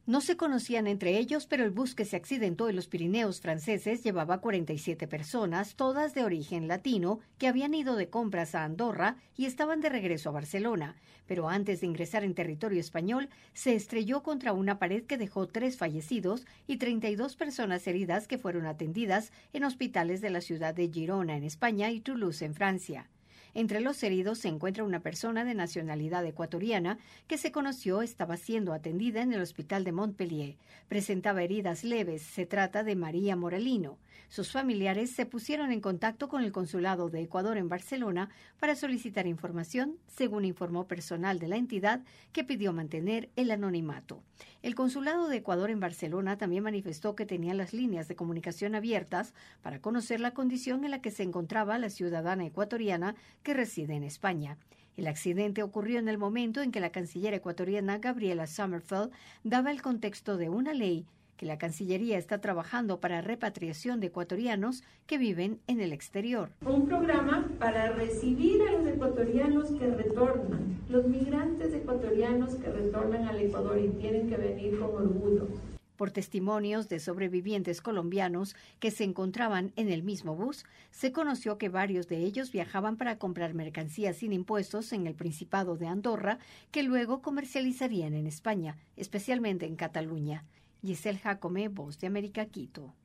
No se conocían entre ellos, pero el bus que se accidentó en los Pirineos franceses llevaba 47 personas, todas de origen latino, que habían ido de compras a Andorra y estaban de regreso a Barcelona. Pero antes de ingresar en territorio español, se estrelló contra una pared que dejó 3 fallecidos y 32 personas heridas que fueron atendidas en hospitales de la ciudad de Girona, en España, y Toulouse, en Francia. Entre los heridos se encuentra una persona de nacionalidad ecuatoriana que se conoció estaba siendo atendida en el hospital de Montpellier. Presentaba heridas leves. Se trata de María Moralino. Sus familiares se pusieron en contacto con el Consulado de Ecuador en Barcelona para solicitar información, según informó personal de la entidad, que pidió mantener el anonimato. El Consulado de Ecuador en Barcelona también manifestó que tenía las líneas de comunicación abiertas para conocer la condición en la que se encontraba la ciudadana ecuatoriana que reside en España. El accidente ocurrió en el momento en que la canciller ecuatoriana Gabriela Sommerfeld daba el contexto de una ley que la Cancillería está trabajando para repatriación de ecuatorianos que viven en el exterior. Un programa para recibir a los ecuatorianos que retornan, los migrantes ecuatorianos que retornan al Ecuador y tienen que venir con orgullo. Por testimonios de sobrevivientes colombianos que se encontraban en el mismo bus, se conoció que varios de ellos viajaban para comprar mercancías sin impuestos en el Principado de Andorra, que luego comercializarían en España, especialmente en Cataluña. Giselle Jacome, Voz de América, Quito.